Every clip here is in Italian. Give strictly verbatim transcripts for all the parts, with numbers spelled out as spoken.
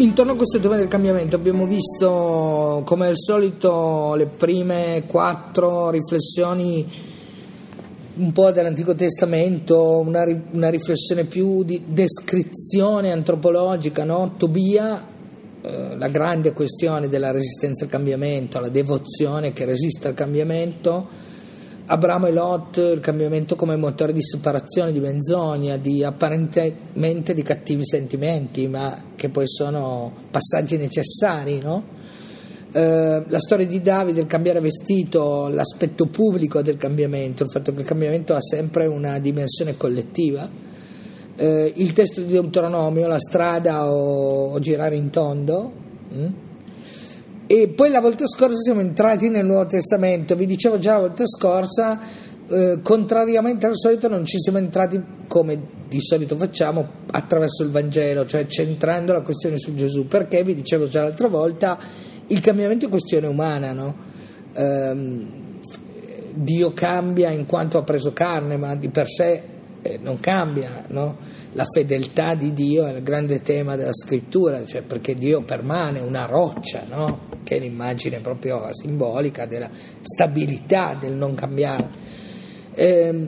Intorno a questo tema del cambiamento abbiamo visto, come al solito, le prime quattro riflessioni un po' dell'Antico Testamento, una, una riflessione più di descrizione antropologica, no? Tobia, eh, la grande questione della resistenza al cambiamento, la devozione che resiste al cambiamento. Abramo e Lot, il cambiamento come motore di separazione, di menzogna, di apparentemente di cattivi sentimenti, ma che poi sono passaggi necessari, no? Eh, la storia di Davide, il cambiare vestito, l'aspetto pubblico del cambiamento, il fatto che il cambiamento ha sempre una dimensione collettiva. Eh, il testo di Deuteronomio, la strada o, o girare in tondo. Hm? E poi la volta scorsa siamo entrati nel Nuovo Testamento. Vi dicevo già la volta scorsa, eh, contrariamente al solito non ci siamo entrati come di solito facciamo attraverso il Vangelo, cioè centrando la questione su Gesù, perché vi dicevo già l'altra volta il cambiamento è questione umana, no? Eh, Dio cambia in quanto ha preso carne, ma di per sé eh, non cambia, no? La fedeltà di Dio è il grande tema della scrittura, cioè perché Dio permane una roccia, no? Che è l'immagine proprio simbolica della stabilità, del non cambiare. Eh,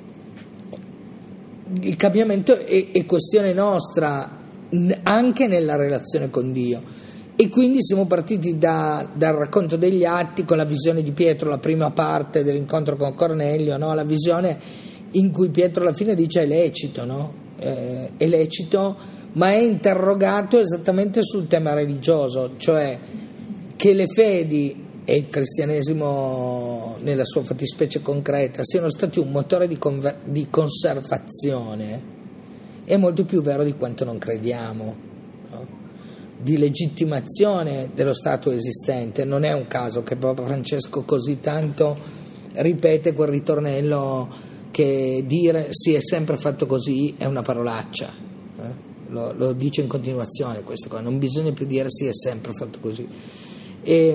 il cambiamento è, è questione nostra anche nella relazione con Dio, e quindi siamo partiti da, dal racconto degli Atti con la visione di Pietro, la prima parte dell'incontro con Cornelio, no? La visione in cui Pietro alla fine dice è lecito, no? Eh, è lecito, ma è interrogato esattamente sul tema religioso, cioè che le fedi e il cristianesimo nella sua fattispecie concreta siano stati un motore di, conver- di conservazione è molto più vero di quanto non crediamo, no? Di legittimazione dello stato esistente. Non è un caso che Papa Francesco così tanto ripete quel ritornello che dire si è sempre fatto così è una parolaccia, eh? lo, lo dice in continuazione questa cosa, non bisogna più dire si è sempre fatto così. E,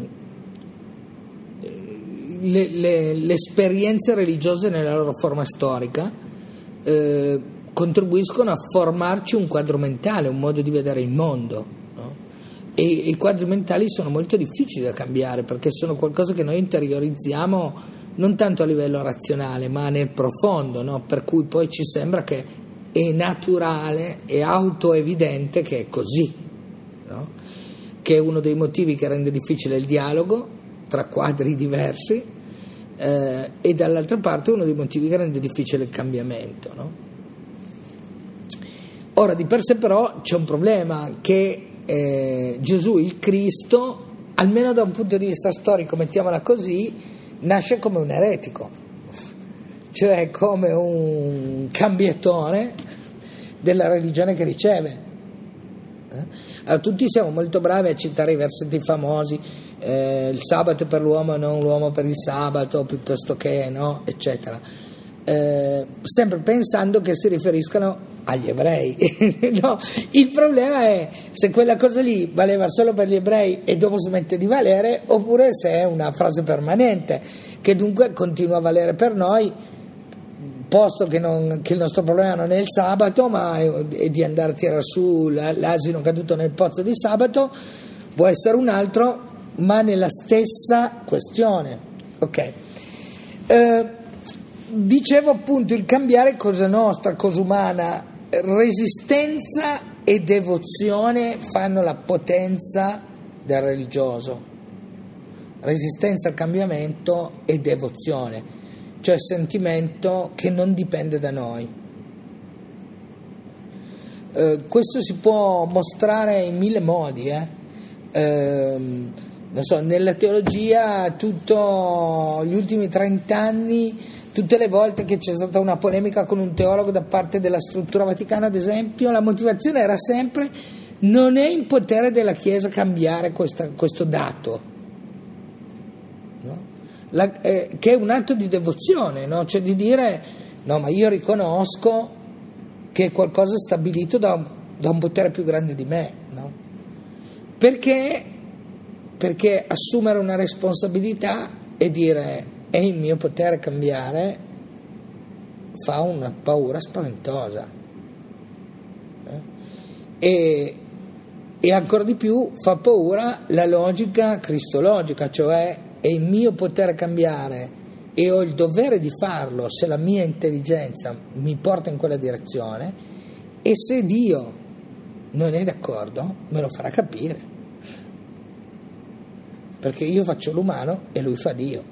le, le, le esperienze religiose nella loro forma storica eh, contribuiscono a formarci un quadro mentale, un modo di vedere il mondo, no? E i quadri mentali sono molto difficili da cambiare perché sono qualcosa che noi interiorizziamo non tanto a livello razionale ma nel profondo, no? Per cui poi ci sembra che è naturale, è autoevidente che è così, no? Che è uno dei motivi che rende difficile il dialogo tra quadri diversi eh, e dall'altra parte uno dei motivi che rende difficile il cambiamento, no? Ora di per sé però c'è un problema, che eh, Gesù il Cristo, almeno da un punto di vista storico, mettiamola così, nasce come un eretico, cioè come un cambiatore della religione che riceve. Eh? Allora, tutti siamo molto bravi a citare i versetti famosi, eh, il sabato è per l'uomo e non l'uomo per il sabato, piuttosto che, no, eccetera, eh, sempre pensando che si riferiscano agli ebrei. No, il problema è se quella cosa lì valeva solo per gli ebrei e dopo smette di valere, oppure se è una frase permanente che dunque continua a valere per noi, posto che, non, che il nostro problema non è il sabato ma è, è di andare a tirare su l'asino caduto nel pozzo di sabato, può essere un altro ma nella stessa questione, ok? Eh, dicevo appunto, il cambiare è cosa nostra, cosa umana. Resistenza e devozione fanno la potenza del religioso. Resistenza al cambiamento e devozione, cioè sentimento che non dipende da noi. Eh, questo si può mostrare in mille modi, eh? Eh, non so, nella teologia tutto gli ultimi trent'anni, tutte le volte che c'è stata una polemica con un teologo da parte della struttura vaticana, ad esempio, la motivazione era sempre: non è in potere della Chiesa cambiare questa, questo dato, no? La, eh, che è un atto di devozione, no? Cioè di dire no, ma io riconosco che è qualcosa stabilito da un, da un potere più grande di me, no? Perché, perché assumere una responsabilità e dire è il mio potere cambiare fa una paura spaventosa, eh? e e ancora di più fa paura la logica cristologica, cioè è il mio potere cambiare e ho il dovere di farlo se la mia intelligenza mi porta in quella direzione, e se Dio non è d'accordo me lo farà capire, perché io faccio l'umano e lui fa Dio.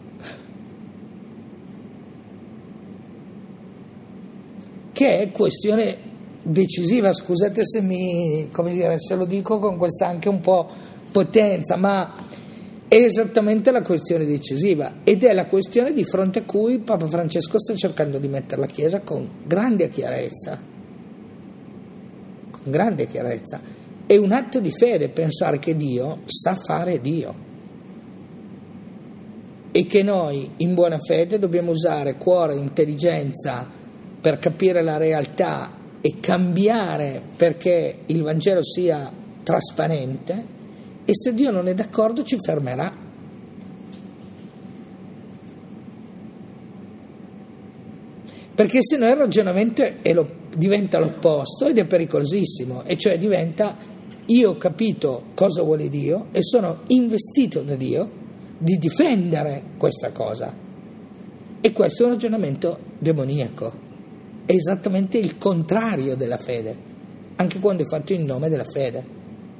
Che è questione decisiva, scusate se mi, come dire, se lo dico con questa anche un po' potenza, ma è esattamente la questione decisiva, ed è la questione di fronte a cui Papa Francesco sta cercando di mettere la Chiesa con grande chiarezza, con grande chiarezza. È un atto di fede pensare che Dio sa fare Dio e che noi in buona fede dobbiamo usare cuore e intelligenza per capire la realtà e cambiare perché il Vangelo sia trasparente, e se Dio non è d'accordo ci fermerà. Perché se no il ragionamento è lo, diventa l'opposto ed è pericolosissimo, e cioè diventa: io ho capito cosa vuole Dio e sono investito da Dio di difendere questa cosa, e questo è un ragionamento demoniaco, è esattamente il contrario della fede, anche quando è fatto in nome della fede.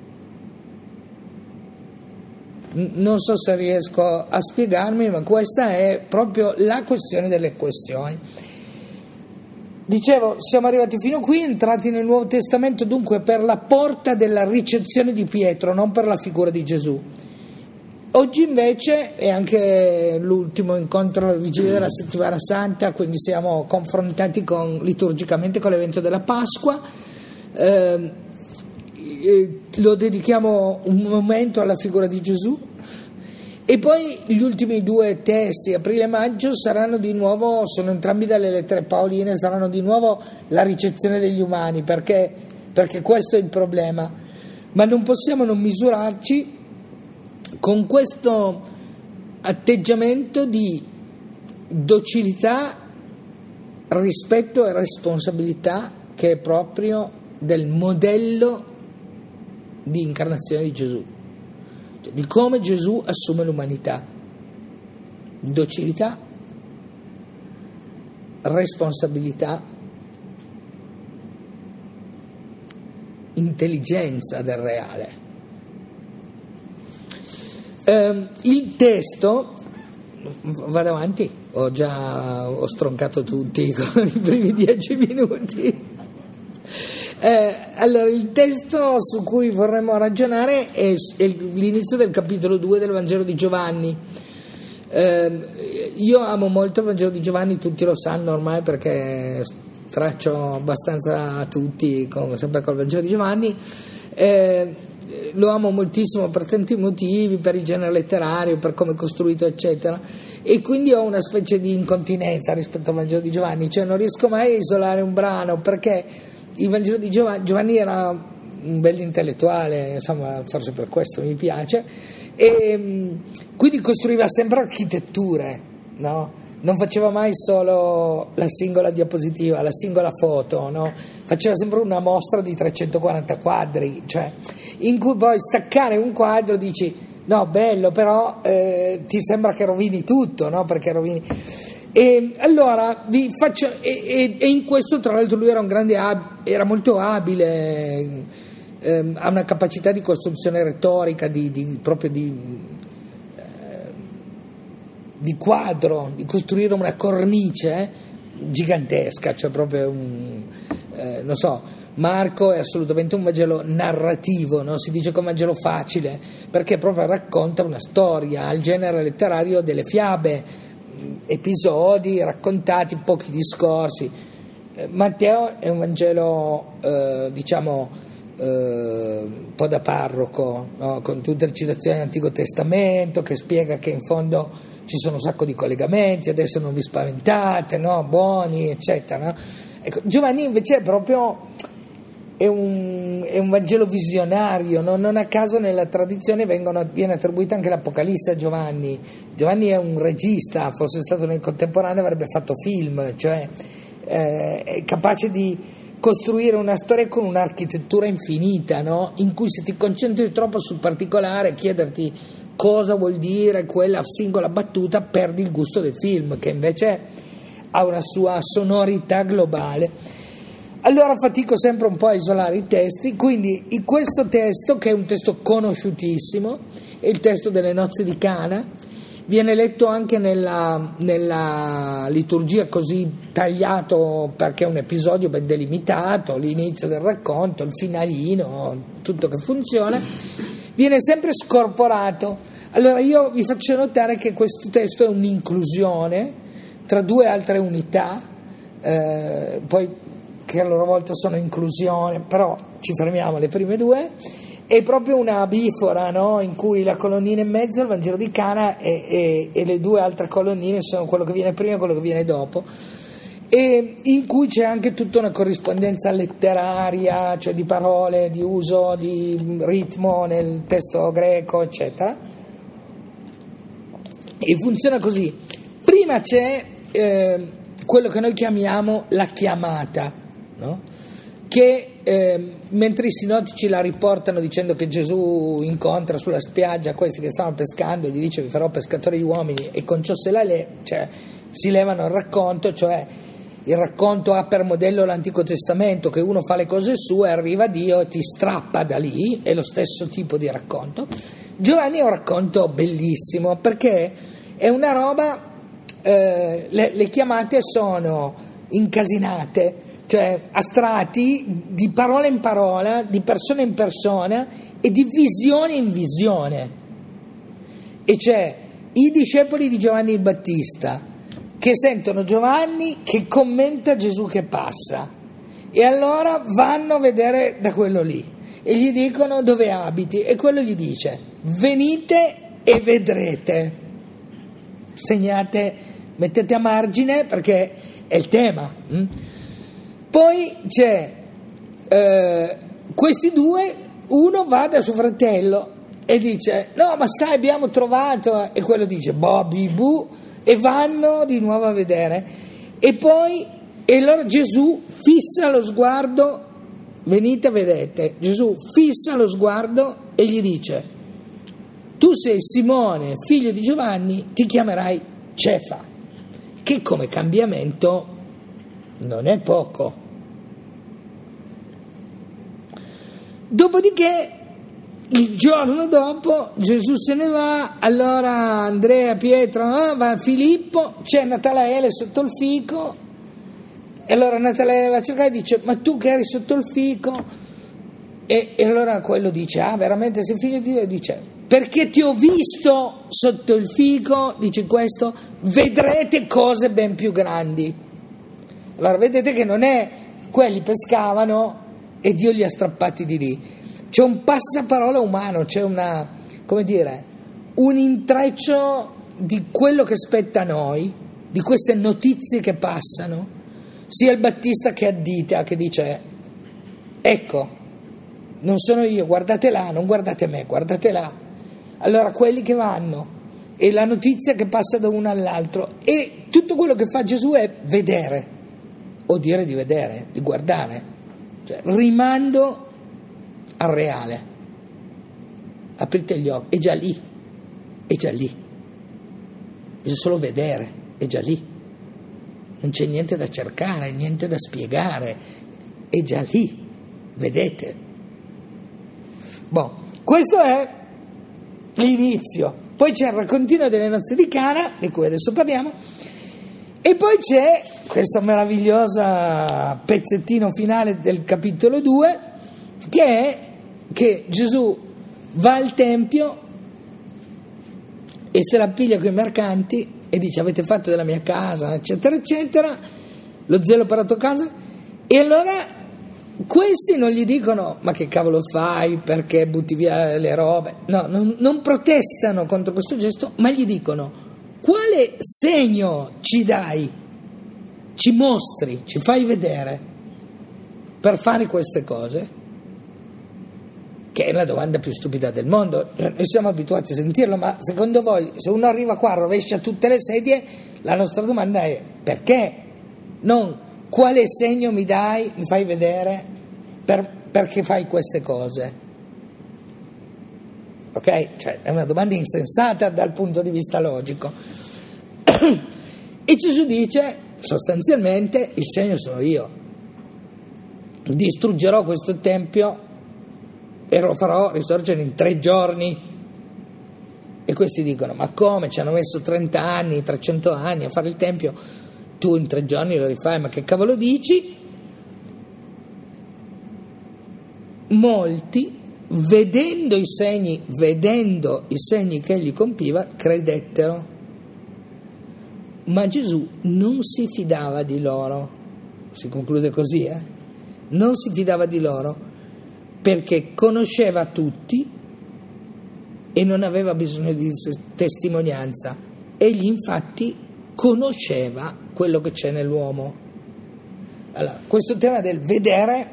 Non so se riesco a spiegarmi, ma questa è proprio la questione delle questioni. Dicevo, siamo arrivati fino qui, entrati nel Nuovo Testamento, dunque per la porta della ricezione di Pietro, non per la figura di Gesù. Oggi invece è anche l'ultimo incontro alla vigilia della settimana santa, quindi siamo confrontati con, liturgicamente con l'evento della Pasqua. Eh, lo dedichiamo un momento alla figura di Gesù, e poi gli ultimi due testi, aprile e maggio, saranno di nuovo, sono entrambi dalle lettere paoline, saranno di nuovo la ricezione degli umani, perché, perché questo è il problema, ma non possiamo non misurarci con questo atteggiamento di docilità, rispetto e responsabilità che è proprio del modello di incarnazione di Gesù, cioè di come Gesù assume l'umanità: docilità, responsabilità, intelligenza del reale. Eh, il testo, vado avanti, ho già ho stroncato tutti con i primi dieci minuti. Eh, allora, il testo su cui vorremmo ragionare è, è l'inizio del capitolo due del Vangelo di Giovanni. Eh, io amo molto il Vangelo di Giovanni, tutti lo sanno ormai perché traccio abbastanza a tutti con, sempre col Vangelo di Giovanni. Eh, lo amo moltissimo per tanti motivi, per il genere letterario, per come è costruito, eccetera, e quindi ho una specie di incontinenza rispetto al Vangelo di Giovanni, cioè non riesco mai a isolare un brano, perché il Vangelo di Giovanni, Giovanni era un bel intellettuale, insomma, forse per questo mi piace, e quindi costruiva sempre architetture, no? Non faceva mai solo la singola diapositiva, la singola foto, no? Faceva sempre una mostra di trecentoquaranta quadri, cioè in cui poi staccare un quadro dici no, bello, però eh, ti sembra che rovini tutto, no? Perché rovini. E allora vi faccio, e, e, e in questo tra l'altro lui era un grande, era molto abile, ehm, ha una capacità di costruzione retorica, di, di proprio di, eh, di quadro, di costruire una cornice gigantesca, cioè proprio un, eh, non so, Marco è assolutamente un Vangelo narrativo, no? Si dice che è un Vangelo facile perché proprio racconta una storia al genere letterario delle fiabe, episodi raccontati, pochi discorsi. eh, Matteo è un Vangelo eh, diciamo eh, un po' da parroco, no? Con tutte le citazioni dell'Antico Testamento, che spiega che in fondo ci sono un sacco di collegamenti, adesso non vi spaventate, no? Buoni, eccetera, no? Ecco, Giovanni invece è proprio è un, è un Vangelo visionario, no? Non a caso nella tradizione vengono, viene attribuita anche l'Apocalisse a Giovanni. Giovanni è un regista, fosse stato nel contemporaneo avrebbe fatto film, cioè eh, è capace di costruire una storia con un'architettura infinita, no? In cui se ti concentri troppo sul particolare, chiederti cosa vuol dire quella singola battuta, perdi il gusto del film, che invece ha una sua sonorità globale. Allora fatico sempre un po' a isolare i testi, quindi in questo testo, che è un testo conosciutissimo, è il testo delle nozze di Cana, viene letto anche nella, nella liturgia così tagliato, perché è un episodio ben delimitato, l'inizio del racconto, il finalino, tutto che funziona, viene sempre scorporato. Allora io vi faccio notare che questo testo è un'inclusione tra due altre unità, eh, poi che a loro volta sono inclusione, però ci fermiamo alle prime due, è proprio una bifora, no? In cui la colonnina in mezzo è il Vangelo di Cana e, e, e le due altre colonnine sono quello che viene prima e quello che viene dopo, e in cui c'è anche tutta una corrispondenza letteraria, cioè di parole, di uso, di ritmo nel testo greco, eccetera. E funziona così: prima c'è eh, quello che noi chiamiamo la chiamata, no? Che eh, mentre i sinottici la riportano dicendo che Gesù incontra sulla spiaggia questi che stavano pescando e gli dice: vi farò pescatori di uomini, e con ciò se la le, cioè si levano il racconto, cioè il racconto ha per modello l'Antico Testamento, che uno fa le cose sue, arriva Dio e ti strappa da lì, è lo stesso tipo di racconto. Giovanni è un racconto bellissimo perché è una roba, eh, le, le chiamate sono incasinate, cioè a strati, di parola in parola, di persona in persona e di visione in visione. E c'è i discepoli di Giovanni il Battista che sentono Giovanni che commenta Gesù che passa, e allora vanno a vedere da quello lì e gli dicono: dove abiti? E quello gli dice: venite e vedrete. Segnate, mettete a margine perché è il tema. hm? Poi c'è eh, questi due, uno va da suo fratello e dice: no, ma sai, abbiamo trovato, e quello dice Bobby Bu, e vanno di nuovo a vedere. E poi, e allora Gesù fissa lo sguardo, venite, vedete, Gesù fissa lo sguardo e gli dice: tu sei Simone, figlio di Giovanni, ti chiamerai Cefa, che come cambiamento non è poco. Dopodiché il giorno dopo Gesù se ne va, allora Andrea, Pietro, eh, va Filippo, c'è Natanaele sotto il fico, e allora Natanaele va a cercare e dice: ma tu che eri sotto il fico? E, e allora quello dice: ah, veramente sei figlio di Dio? E dice: perché ti ho visto sotto il fico, dice questo, vedrete cose ben più grandi. Allora vedete che non è quelli pescavano e Dio li ha strappati di lì, c'è un passaparola umano, c'è una, come dire, un intreccio di quello che spetta a noi, di queste notizie che passano, sia il Battista che addita, che dice: ecco, non sono io, guardate là, non guardate me, guardate là. Allora quelli che vanno, e la notizia che passa da uno all'altro, e tutto quello che fa Gesù è vedere, o dire di vedere, di guardare, cioè rimando al reale. Aprite gli occhi, è già lì, è già lì, bisogna solo vedere, è già lì, non c'è niente da cercare, niente da spiegare, è già lì, vedete. Boh, questo è l'inizio. Poi c'è il raccontino delle nozze di Cana, di cui adesso parliamo, e poi c'è questo meraviglioso pezzettino finale del capitolo due, che è che Gesù va al Tempio e se la piglia con i mercanti e dice: avete fatto della mia casa, eccetera eccetera, lo zelo per la tua casa. E allora questi non gli dicono: ma che cavolo fai, perché butti via le robe? No, non, non protestano contro questo gesto, ma gli dicono: quale segno ci dai, ci mostri, ci fai vedere per fare queste cose? Che è la domanda più stupida del mondo. Noi siamo abituati a sentirlo, ma secondo voi, se uno arriva qua, rovescia tutte le sedie, la nostra domanda è: perché? Non quale segno mi dai, mi fai vedere per, perché fai queste cose? Ok? Cioè, è una domanda insensata dal punto di vista logico. E Gesù dice, sostanzialmente, il segno sono io. Distruggerò questo tempio e lo farò risorgere in tre giorni. E questi dicono, ma come, ci hanno messo trenta anni, trecento anni a fare il tempio, tu in tre giorni lo rifai, ma che cavolo dici? Molti, vedendo i segni, vedendo i segni che egli compiva, credettero. Ma Gesù non si fidava di loro, si conclude così, eh? Non si fidava di loro perché conosceva tutti e non aveva bisogno di testimonianza. Egli infatti conosceva quello che c'è nell'uomo. Allora, questo tema del vedere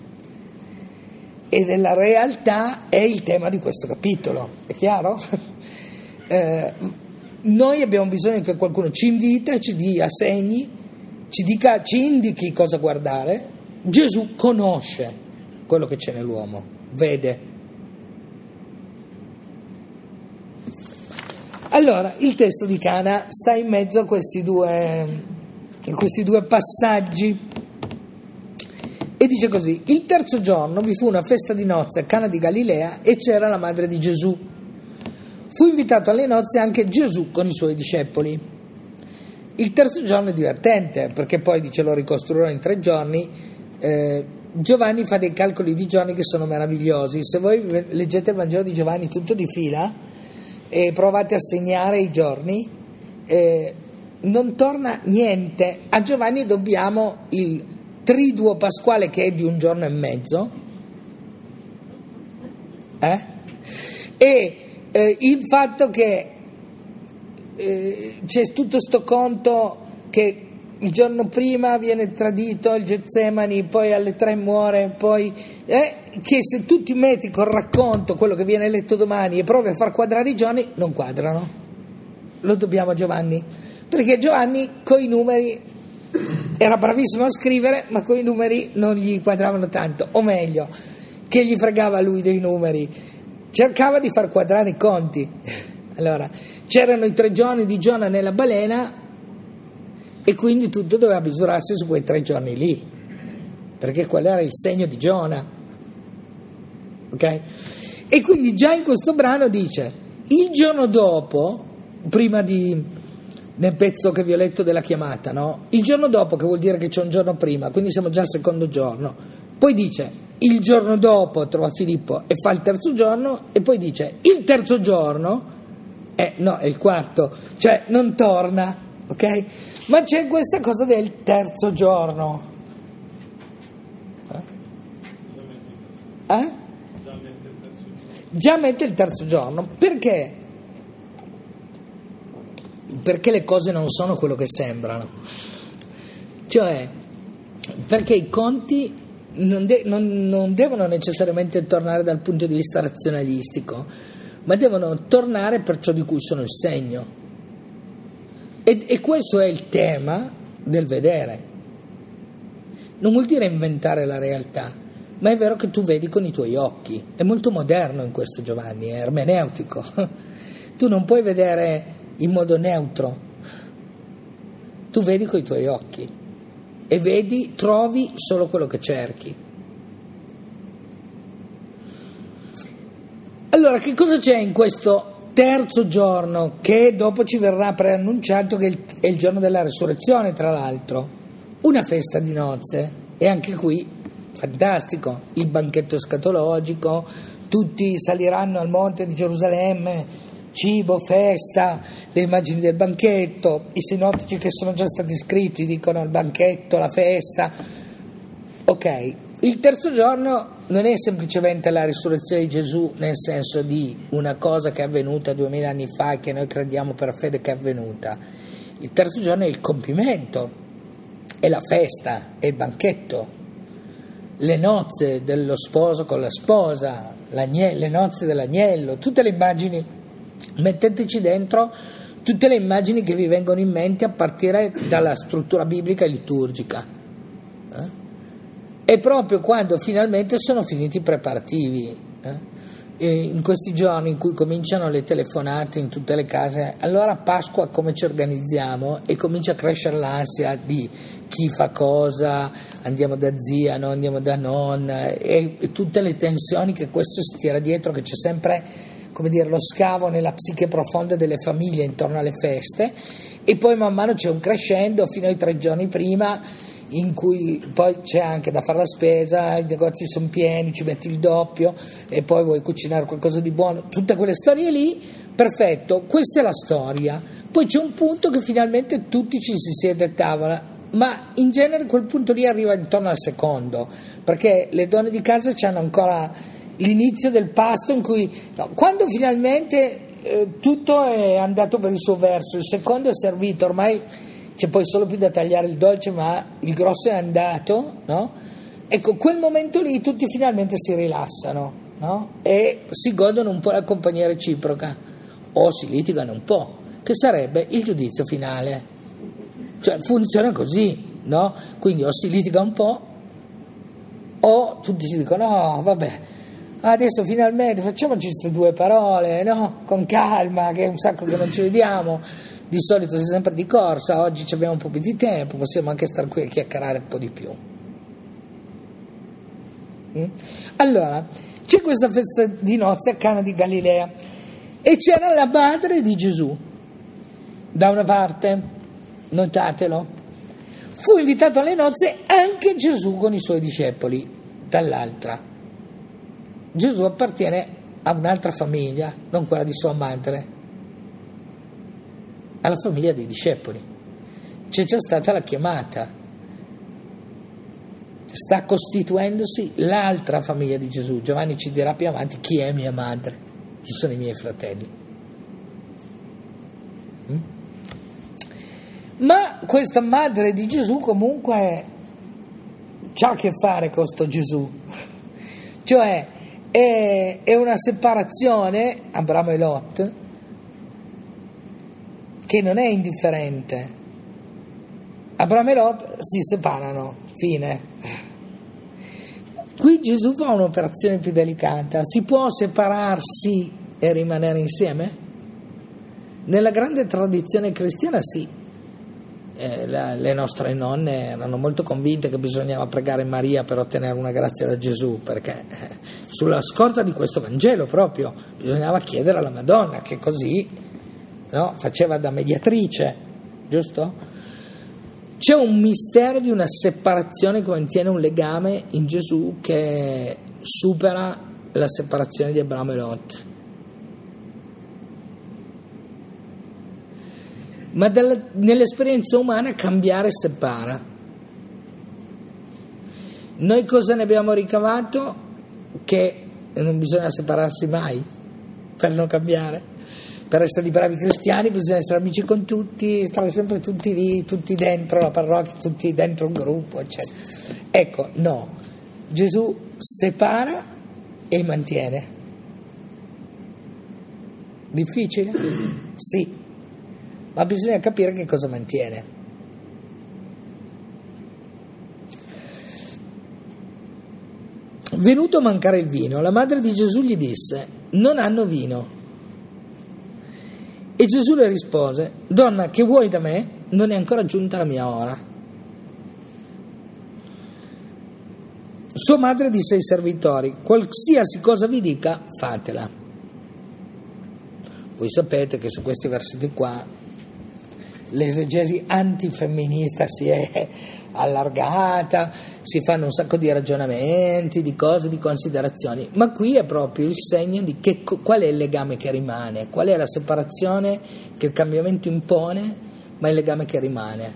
e della realtà è il tema di questo capitolo, è chiaro? eh, noi abbiamo bisogno che qualcuno ci invita, ci dia segni, ci dica, ci indichi cosa guardare. Gesù conosce quello che c'è nell'uomo, vede. Allora, il testo di Cana sta in mezzo a questi due, a questi due passaggi e dice così: il terzo giorno vi fu una festa di nozze a Cana di Galilea e c'era la madre di Gesù. Fu invitato alle nozze anche Gesù con i suoi discepoli. Il terzo giorno è divertente perché poi dice lo ricostruirò in tre giorni. eh, Giovanni fa dei calcoli di giorni che sono meravigliosi. Se voi leggete il Vangelo di Giovanni tutto di fila e provate a segnare i giorni, eh, non torna niente. A Giovanni dobbiamo il triduo pasquale che è di un giorno e mezzo, eh? e eh, il fatto che eh, c'è tutto sto conto che il giorno prima viene tradito il Getsemani, poi alle tre muore, poi eh, che se tu ti metti col racconto quello che viene letto domani e provi a far quadrare i giorni, non quadrano. Lo dobbiamo a Giovanni, perché Giovanni coi numeri era bravissimo a scrivere, ma coi numeri non gli quadravano tanto, o meglio, che gli fregava lui dei numeri, cercava di far quadrare i conti. Allora, c'erano i tre giorni di Giona nella balena e quindi tutto doveva misurarsi su quei tre giorni lì, perché quello era il segno di Giona, ok? E quindi già in questo brano dice, il giorno dopo, prima di, nel pezzo che vi ho letto della chiamata, no? Il giorno dopo, che vuol dire che c'è un giorno prima, quindi siamo già al secondo giorno, poi dice, il giorno dopo trova Filippo e fa il terzo giorno, e poi dice, il terzo giorno, eh no, è il quarto, cioè non torna, ok? Ma c'è questa cosa del terzo giorno. Eh? Eh? Già mette il terzo giorno. Perché? Perché le cose non sono quello che sembrano. Cioè, perché i conti non, de- non, non devono necessariamente tornare dal punto di vista razionalistico, ma devono tornare per ciò di cui sono il segno. E, e questo è il tema del vedere. Non vuol dire inventare la realtà, ma è vero che tu vedi con i tuoi occhi. È molto moderno in questo Giovanni, è ermeneutico. Tu non puoi vedere in modo neutro, tu vedi con i tuoi occhi e vedi, trovi solo quello che cerchi. Allora, che cosa c'è in questo terzo giorno, che dopo ci verrà preannunciato che è il giorno della resurrezione, tra l'altro? Una festa di nozze, e anche qui fantastico, il banchetto escatologico, tutti saliranno al monte di Gerusalemme, cibo, festa, le immagini del banchetto, i sinottici che sono già stati scritti dicono il banchetto, la festa. Ok, il terzo giorno non è semplicemente la risurrezione di Gesù nel senso di una cosa che è avvenuta duemila anni fa e che noi crediamo per fede che è avvenuta. Il terzo giorno è il compimento, è la festa, è il banchetto, le nozze dello sposo con la sposa, le nozze dell'agnello, tutte le immagini, metteteci dentro tutte le immagini che vi vengono in mente a partire dalla struttura biblica e liturgica, è proprio quando finalmente sono finiti i preparativi, eh? E in questi giorni in cui cominciano le telefonate in tutte le case, allora a Pasqua come ci organizziamo, e comincia a crescere l'ansia di chi fa cosa, andiamo da zia, no? Andiamo da nonna, e, e tutte le tensioni che questo si tira dietro, che c'è sempre, come dire, lo scavo nella psiche profonda delle famiglie intorno alle feste, e poi man mano c'è un crescendo fino ai tre giorni prima, in cui poi c'è anche da fare la spesa, i negozi sono pieni, ci metti il doppio e poi vuoi cucinare qualcosa di buono, tutte quelle storie lì, perfetto, questa è la storia. Poi c'è un punto che finalmente tutti ci si siede a tavola, ma in genere quel punto lì arriva intorno al secondo, perché le donne di casa hanno ancora l'inizio del pasto in cui, no, quando finalmente eh, tutto è andato per il suo verso, il secondo è servito, ormai c'è poi solo più da tagliare il dolce, ma il grosso è andato, no? Ecco, quel momento lì tutti finalmente si rilassano, no? E si godono un po' la compagnia reciproca, o si litigano un po', che sarebbe il giudizio finale. Cioè funziona così, no? Quindi o si litiga un po', o tutti si dicono, no, vabbè, adesso finalmente facciamoci queste due parole, no? Con calma, che è un sacco che non ci vediamo. Di solito si è sempre di corsa, oggi abbiamo un po' più di tempo, possiamo anche stare qui a chiacchierare un po' di più. Mm? Allora, c'è questa festa di nozze a Cana di Galilea e c'era la madre di Gesù, da una parte, notatelo, fu invitato alle nozze anche Gesù con i suoi discepoli, dall'altra. Gesù appartiene a un'altra famiglia, non quella di sua madre, alla famiglia dei discepoli. C'è già stata la chiamata, sta costituendosi l'altra famiglia di Gesù. Giovanni ci dirà più avanti chi è mia madre, chi sono i miei fratelli. Mm? Ma questa madre di Gesù comunque c'ha a che fare con sto Gesù, cioè è, è una separazione, Abramo e Lot, che non è indifferente. Abramo e Lot si separano, fine. Qui Gesù fa un'operazione più delicata. Si può separarsi e rimanere insieme? Nella grande tradizione cristiana sì. Eh, la, le nostre nonne erano molto convinte che bisognava pregare Maria per ottenere una grazia da Gesù, perché eh, sulla scorta di questo Vangelo proprio bisognava chiedere alla Madonna, che così, no, faceva da mediatrice, giusto? C'è un mistero di una separazione che mantiene un legame in Gesù che supera la separazione di Abramo e Lot. Ma dalla, nell'esperienza umana cambiare separa. Noi cosa ne abbiamo ricavato? Che non bisogna separarsi mai per non cambiare. Per essere di bravi cristiani bisogna essere amici con tutti, stare sempre tutti lì, tutti dentro la parrocchia, tutti dentro un gruppo, eccetera. Ecco, no, Gesù separa e mantiene. Difficile? Sì, ma bisogna capire che cosa mantiene. Venuto a mancare il vino, la madre di Gesù gli disse: non hanno vino. E Gesù le rispose: donna, che vuoi da me? Non è ancora giunta la mia ora. Sua madre disse ai servitori: qualsiasi cosa vi dica, fatela. Voi sapete che su questi versetti qua l'esegesi antifemminista si è allargata, si fanno un sacco di ragionamenti, di cose, di considerazioni, ma qui è proprio il segno di che, qual è il legame che rimane, qual è la separazione che il cambiamento impone, ma il legame che rimane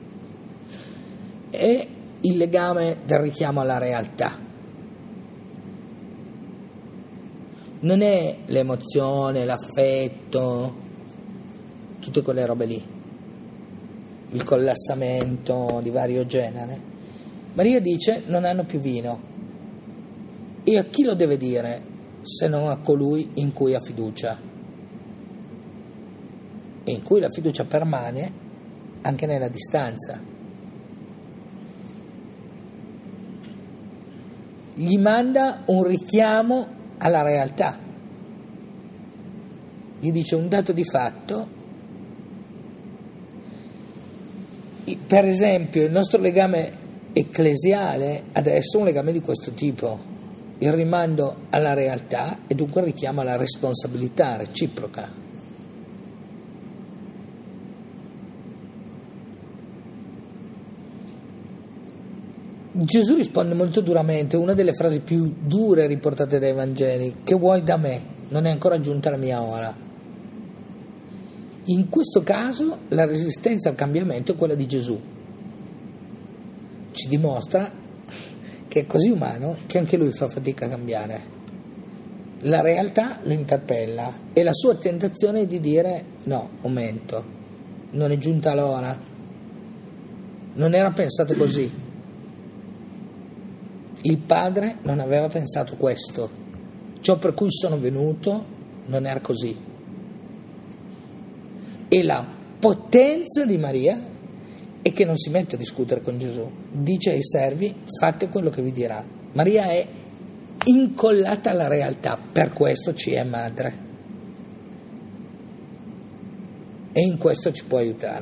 è il legame del richiamo alla realtà. Non è l'emozione, l'affetto, tutte quelle robe lì, il collassamento di vario genere. Maria dice: non hanno più vino. E a chi lo deve dire se non a colui in cui ha fiducia, e in cui la fiducia permane anche nella distanza. gli manda un richiamo alla realtà, gli dice un dato di fatto. Per esempio il nostro legame ecclesiale adesso è un legame di questo tipo, il rimando alla realtà e dunque il richiamo alla responsabilità reciproca. Gesù risponde molto duramente, una delle frasi più dure riportate dai Vangeli: che vuoi da me? Non è ancora giunta la mia ora. In questo caso la resistenza al cambiamento è quella di Gesù. Ci dimostra che è così umano che anche lui fa fatica a cambiare. La realtà lo interpella e la sua tentazione è di dire no, momento, non è giunta l'ora, non era pensato così. Il Padre non aveva pensato questo, ciò per cui sono venuto non era così. E la potenza di Maria è che non si mette a discutere con Gesù, dice ai servi: fate quello che vi dirà. Maria è incollata alla realtà, per questo ci è madre e in questo ci può aiutare,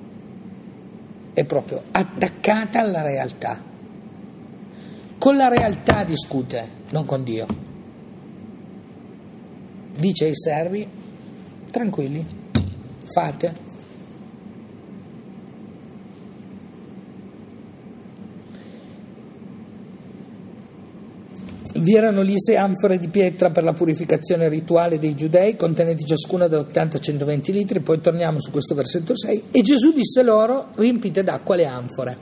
è proprio attaccata alla realtà. Con la realtà discute, non con Dio. Dice ai servi: tranquilli, fate. Vi erano lì sei anfore di pietra per la purificazione rituale dei giudei, contenenti ciascuna da ottanta a centoventi litri. Poi torniamo su questo versetto sei. E Gesù disse loro: riempite d'acqua le anfore.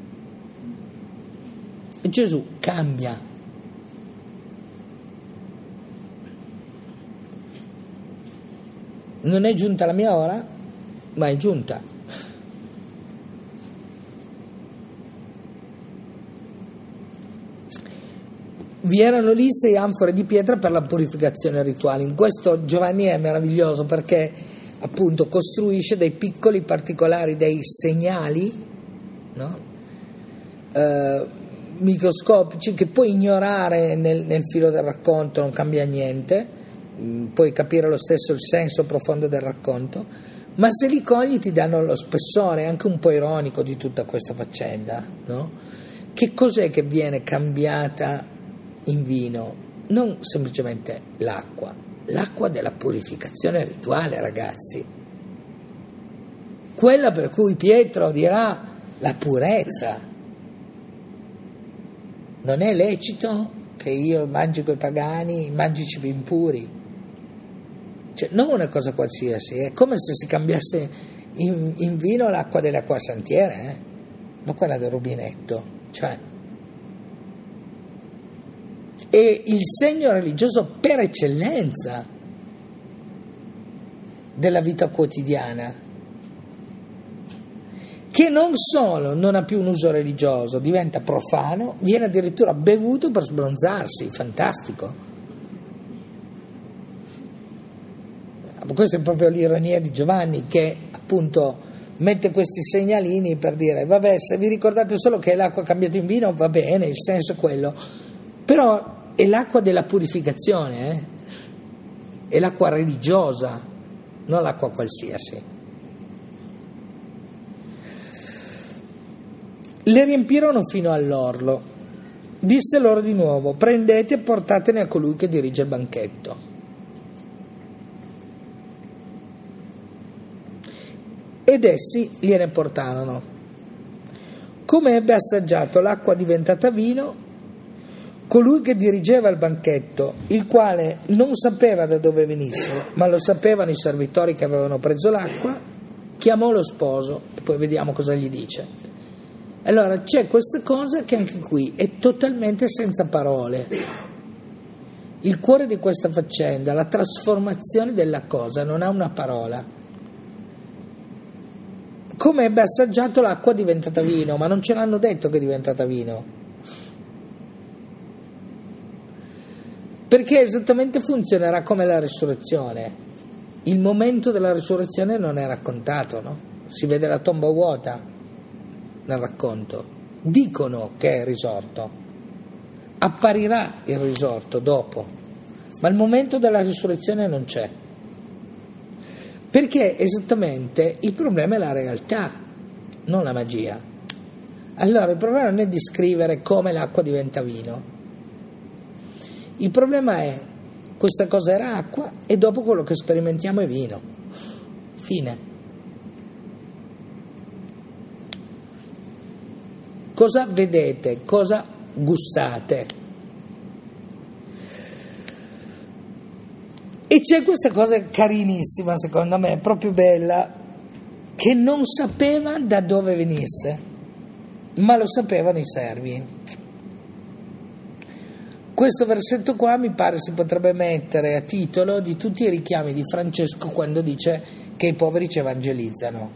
E Gesù cambia. Non è giunta la mia ora, ma è giunta. Vi erano lì sei anfore di pietra per la purificazione rituale. In questo Giovanni è meraviglioso perché appunto costruisce dei piccoli particolari, dei segnali, no? eh, microscopici che puoi ignorare nel, nel filo del racconto, non cambia niente, puoi capire lo stesso il senso profondo del racconto, ma se li cogli ti danno lo spessore anche un po' ironico di tutta questa faccenda, no? Che cos'è che viene cambiata in vino? Non semplicemente l'acqua, l'acqua della purificazione rituale, ragazzi, quella per cui Pietro dirà la purezza. Non è lecito che io mangi coi pagani, mangi cibi impuri, cioè non una cosa qualsiasi, è come se si cambiasse in, in vino l'acqua delle acquasantiere, eh? non quella del rubinetto, cioè. È il segno religioso per eccellenza della vita quotidiana, che non solo non ha più un uso religioso, diventa profano, viene addirittura bevuto per sbronzarsi, fantastico. Questa è proprio l'ironia di Giovanni, che appunto mette questi segnalini per dire: vabbè, se vi ricordate solo che l'acqua cambiata in vino, va bene, il senso è quello, però è l'acqua della purificazione, eh? È l'acqua religiosa, non l'acqua qualsiasi. Le riempirono fino all'orlo. Disse loro di nuovo: prendete e portatene a colui che dirige il banchetto. Ed essi gliene portarono. Come ebbe assaggiato l'acqua diventata vino, colui che dirigeva il banchetto, il quale non sapeva da dove venisse, ma lo sapevano i servitori che avevano preso l'acqua, chiamò lo sposo, e poi vediamo cosa gli dice. Allora c'è questa cosa che anche qui è totalmente senza parole. Il cuore di questa faccenda, la trasformazione della cosa, non ha una parola. Come ebbe assaggiato l'acqua diventata vino, ma non ce l'hanno detto che è diventata vino. Perché esattamente funzionerà come la risurrezione. Il momento della risurrezione non è raccontato, no? Si vede la tomba vuota nel racconto. Dicono che è risorto, apparirà il risorto dopo, ma il momento della risurrezione non c'è. Perché esattamente il problema è la realtà, non la magia. Allora il problema non è di scrivere come l'acqua diventa vino. Il problema è questa cosa era acqua e dopo quello che sperimentiamo è vino. Fine. Cosa vedete? Cosa gustate? E c'è questa cosa carinissima, secondo me, proprio bella, che non sapeva da dove venisse, ma lo sapevano i servi. Questo versetto qua mi pare si potrebbe mettere a titolo di tutti i richiami di Francesco quando dice che i poveri ci evangelizzano.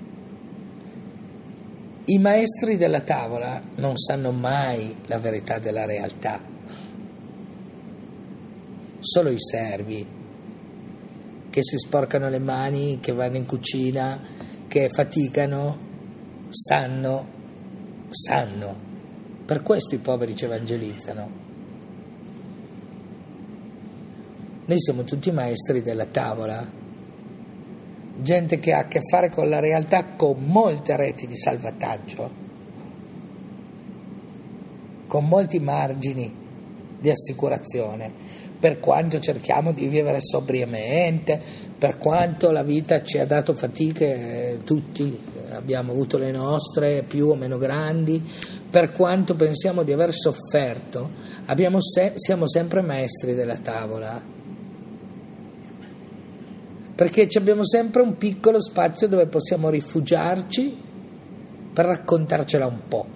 I maestri della tavola non sanno mai la verità della realtà, solo i servi che si sporcano le mani, che vanno in cucina, che faticano, sanno, sanno. Per questo i poveri ci evangelizzano. Noi siamo tutti maestri della tavola, gente che ha a che fare con la realtà con molte reti di salvataggio, con molti margini di assicurazione. Per quanto cerchiamo di vivere sobriamente, per quanto la vita ci ha dato fatiche, tutti abbiamo avuto le nostre più o meno grandi, per quanto pensiamo di aver sofferto, abbiamo se- siamo sempre maestri della tavola, perché abbiamo sempre un piccolo spazio dove possiamo rifugiarci per raccontarcela un po'.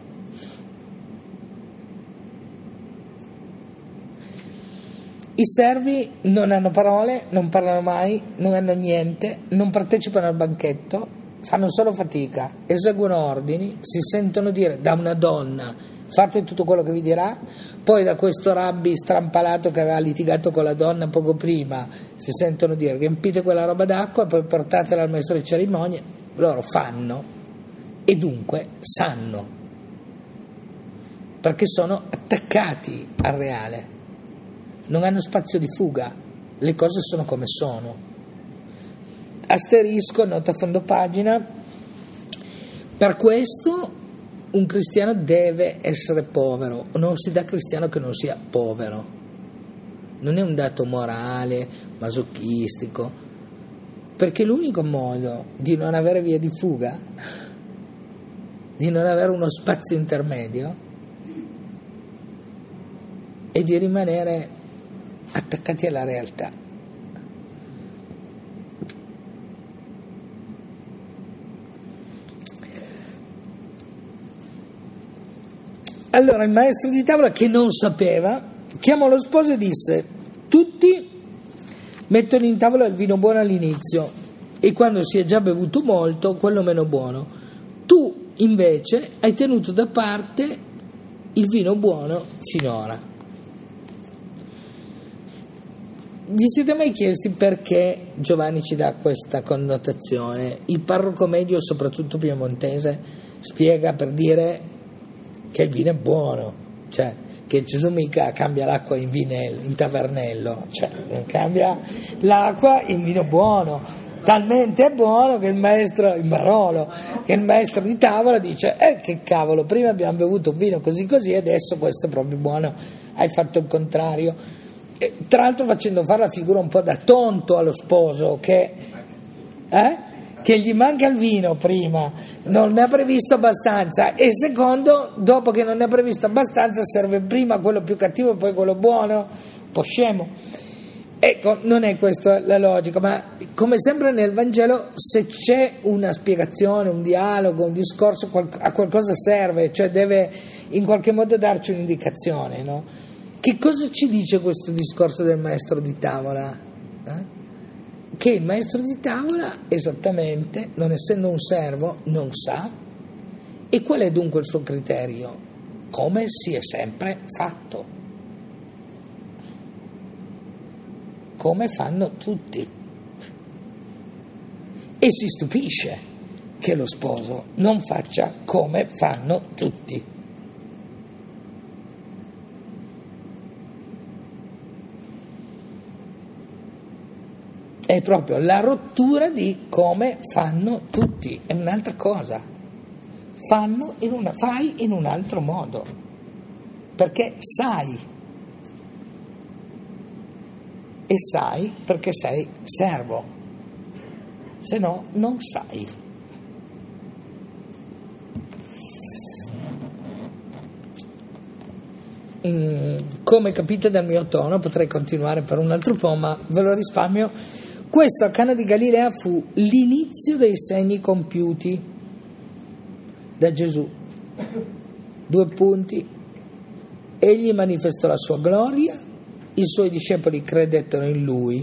I servi non hanno parole, non parlano mai, non hanno niente, non partecipano al banchetto, fanno solo fatica, eseguono ordini, si sentono dire da una donna fate tutto quello che vi dirà, poi da questo rabbi strampalato che aveva litigato con la donna poco prima si sentono dire riempite quella roba d'acqua e poi portatela al maestro di cerimonie. Loro fanno e dunque sanno, perché sono attaccati al reale. Non hanno spazio di fuga, le cose sono come sono. Asterisco, nota a fondo pagina, per questo un cristiano deve essere povero, non si dà cristiano che non sia povero, non è un dato morale, masochistico, perché l'unico modo di non avere via di fuga, di non avere uno spazio intermedio, è di rimanere attaccati alla realtà. Allora il maestro di tavola, che non sapeva, chiamò lo sposo e disse: tutti mettono in tavola il vino buono all'inizio e quando si è già bevuto molto quello meno buono, tu invece hai tenuto da parte il vino buono finora. Vi siete mai chiesti perché Giovanni ci dà questa connotazione? Il parroco medio, soprattutto piemontese, spiega per dire che il vino è buono, cioè che Gesù mica cambia l'acqua in vinello, in tavernello, cioè cambia l'acqua in vino buono, talmente è buono che il maestro, in Barolo, che il maestro di tavola dice eh che cavolo, prima abbiamo bevuto un vino così così, adesso questo è proprio buono, hai fatto il contrario. E, tra l'altro facendo fare la figura un po' da tonto allo sposo che, eh, che gli manca il vino prima, non ne ha previsto abbastanza, e secondo, dopo che non ne ha previsto abbastanza, serve prima quello più cattivo e poi quello buono, un po' scemo. Ecco, non è questa la logica, ma come sempre nel Vangelo, se c'è una spiegazione, un dialogo, un discorso, a qualcosa serve, cioè deve in qualche modo darci un'indicazione, no? Che cosa ci dice questo discorso del maestro di tavola? Eh? Che il maestro di tavola, esattamente, non essendo un servo, non sa. E qual è dunque il suo criterio? Come si è sempre fatto. Come fanno tutti. E si stupisce che lo sposo non faccia come fanno tutti. è proprio la rottura di come fanno tutti, è un'altra cosa. Fanno in una, fai in un altro modo, perché sai, e sai perché sei servo, se no non sai. Mm, come capite dal mio tono, potrei continuare per un altro po', ma ve lo risparmio. Questo a Cana di Galilea fu l'inizio dei segni compiuti da Gesù. Due punti. Egli manifestò la sua gloria, i suoi discepoli credettero in lui.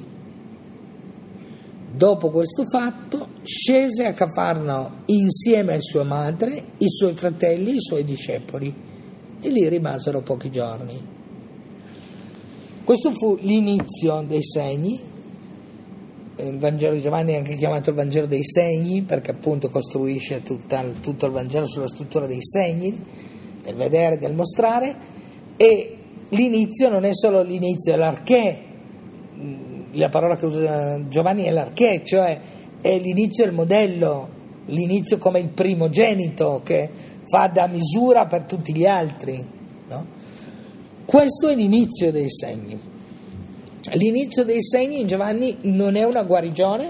Dopo questo fatto scese a Cafarnao insieme a sua madre, i suoi fratelli e i suoi discepoli, e lì rimasero pochi giorni. Questo fu l'inizio dei segni. Il Vangelo di Giovanni è anche chiamato il Vangelo dei segni, perché appunto costruisce tutta, tutto il Vangelo sulla struttura dei segni, del vedere, del mostrare, e l'inizio non è solo l'inizio, è l'arché. La parola che usa Giovanni è l'arché, cioè è l'inizio, il modello, l'inizio come il primogenito che fa da misura per tutti gli altri, no? Questo è l'inizio dei segni. L'inizio dei segni in Giovanni non è una guarigione,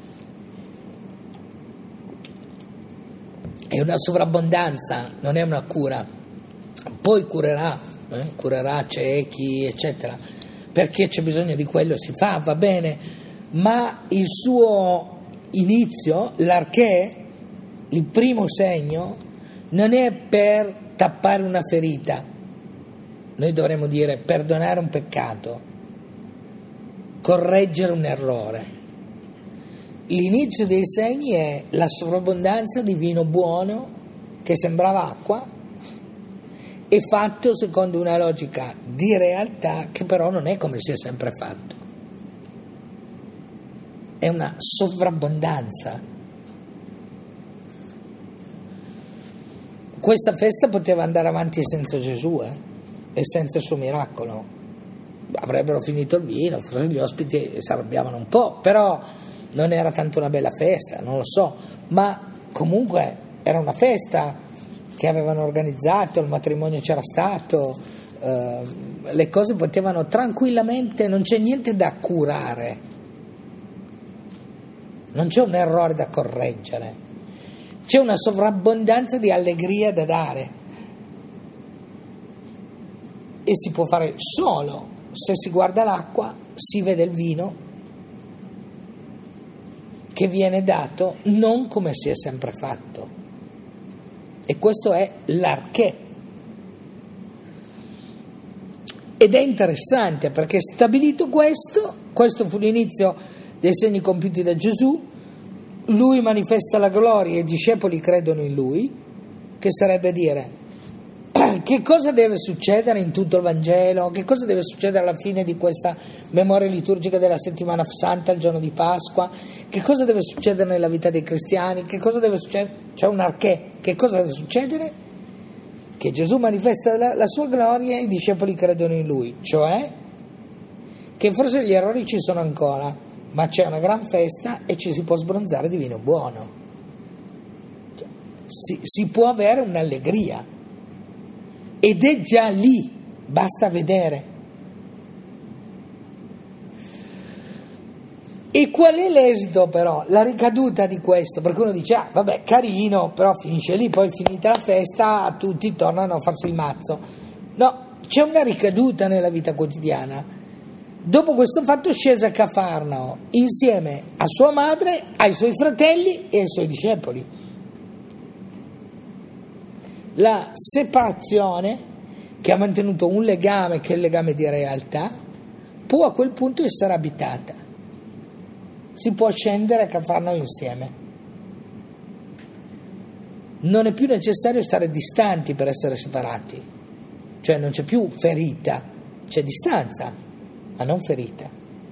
è una sovrabbondanza, non è una cura. Poi curerà, eh? curerà ciechi, eccetera, perché c'è bisogno di quello, si fa, va bene, ma il suo inizio, l'arché, il primo segno, non è per tappare una ferita. Noi dovremmo dire perdonare un peccato, correggere un errore. L'inizio dei segni è la sovrabbondanza di vino buono che sembrava acqua e fatto secondo una logica di realtà che però non è come si è sempre fatto. È una sovrabbondanza. Questa festa poteva andare avanti senza Gesù eh? e senza il suo miracolo. Avrebbero finito il vino, forse gli ospiti si arrabbiavano un po', però non era tanto una bella festa, non lo so, ma comunque era una festa che avevano organizzato, il matrimonio c'era stato, eh, le cose potevano tranquillamente, non c'è niente da curare, non c'è un errore da correggere. C'è una sovrabbondanza di allegria da dare e si può fare solo se si guarda l'acqua, si vede il vino che viene dato non come si è sempre fatto, e questo è l'arché. Ed è interessante perché stabilito questo, questo fu l'inizio dei segni compiuti da Gesù. Lui manifesta la gloria e i discepoli credono in lui, che sarebbe dire che cosa deve succedere in tutto il Vangelo, che cosa deve succedere alla fine di questa memoria liturgica della settimana santa, il giorno di Pasqua, che cosa deve succedere nella vita dei cristiani, che cosa deve succedere, c'è un arché, che cosa deve succedere? Che Gesù manifesta la, la sua gloria e i discepoli credono in lui, cioè che forse gli errori ci sono ancora, ma c'è una gran festa e ci si può sbronzare di vino buono, cioè, si, si può avere un'allegria ed è già lì, basta vedere. E qual è l'esito però, la ricaduta di questo? Perché uno dice, ah vabbè carino, però finisce lì, poi finita la festa tutti tornano a farsi il mazzo. No, c'è una ricaduta nella vita quotidiana. Dopo questo fatto scese a Cafarnao insieme a sua madre, ai suoi fratelli e ai suoi discepoli. La separazione che ha mantenuto un legame, che è il legame di realtà, può a quel punto essere abitata. Si può scendere a Cafarnao insieme. Non è più necessario stare distanti per essere separati, cioè non c'è più ferita, c'è distanza, ma non ferita.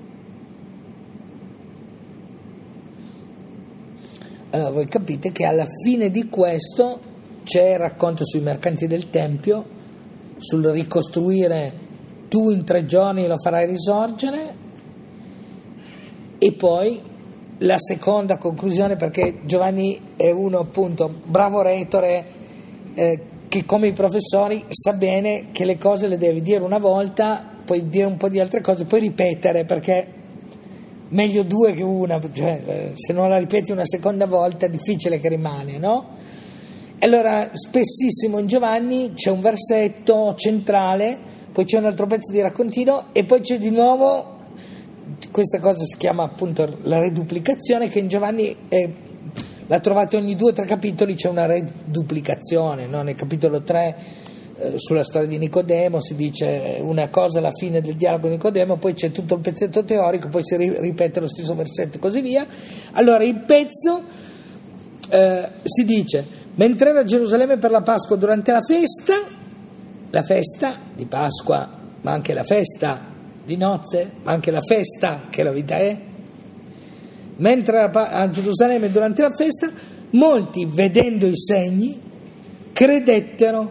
Allora voi capite che alla fine di questo c'è il racconto sui mercanti del Tempio, sul ricostruire tu in tre giorni lo farai risorgere, E poi la seconda conclusione, perché Giovanni è uno appunto bravo retore, eh, che come i professori sa bene che le cose le devi dire una volta, poi dire un po' di altre cose, poi ripetere, perché meglio due che una, cioè, se non la ripeti una seconda volta è difficile che rimane, no? Allora spessissimo in Giovanni c'è un versetto centrale, poi c'è un altro pezzo di raccontino e poi c'è di nuovo, questa cosa si chiama appunto la reduplicazione, che in Giovanni è, la trovate ogni due o tre capitoli, c'è una reduplicazione, no? Nel capitolo tre eh, sulla storia di Nicodemo si dice una cosa alla fine del dialogo di Nicodemo, poi c'è tutto il pezzetto teorico, poi si ri- ripete lo stesso versetto e così via. Allora il pezzo eh, si dice: mentre era a Gerusalemme per la Pasqua durante la festa, la festa di Pasqua, ma anche la festa di nozze, ma anche la festa che la vita è, mentre era a Gerusalemme durante la festa, molti, vedendo i segni, credettero.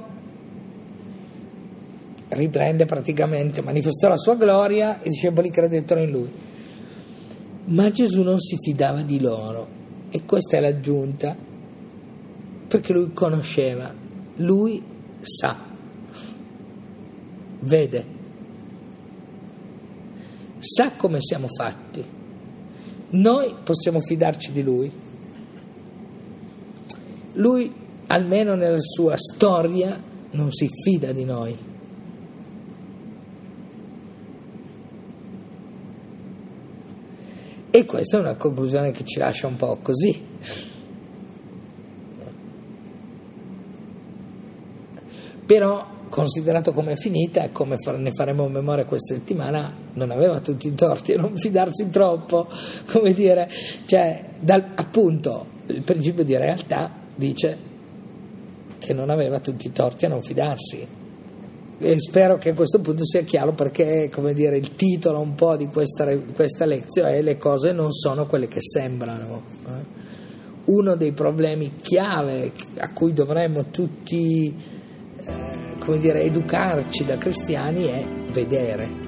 Riprende praticamente, manifestò la sua gloria e i discepoli credettero in lui. Ma Gesù non si fidava di loro, e questa è l'aggiunta, perché lui conosceva, lui sa, vede, sa come siamo fatti. Noi possiamo fidarci di lui. Lui, almeno nella sua storia, non si fida di noi. E questa è una conclusione che ci lascia un po' così. Però, considerato come è finita e come ne faremo memoria questa settimana, non aveva tutti i torti a non fidarsi troppo, come dire, cioè, dal, appunto, il principio di realtà dice che non aveva tutti i torti a non fidarsi. E spero che a questo punto sia chiaro, perché, come dire, il titolo un po' di questa, questa lezione è "Le cose non sono quelle che sembrano". Uno dei problemi chiave a cui dovremmo tutti, come dire, educarci da cristiani è vedere.